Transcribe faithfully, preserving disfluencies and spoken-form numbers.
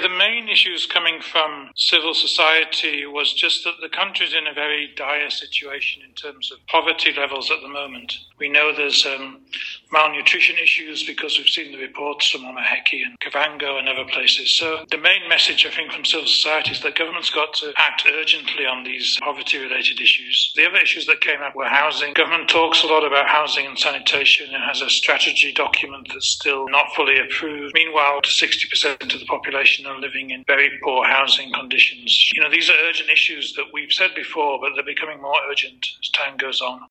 The main issues coming from civil society was just that the country's in a very dire situation in terms of poverty levels at the moment. We know there's um, malnutrition issues because we've seen the reports from Omaheke and Kavango and other places. So the main message, I think, from civil society is that government's got to act urgently on these poverty-related issues. The other issues that came up were housing. Government talks a lot about housing and sanitation and has a strategy document that's still not fully approved. Meanwhile, sixty percent of the population are living in very poor housing conditions. You know, these are urgent issues that we've said before, but they're becoming more urgent as time goes on.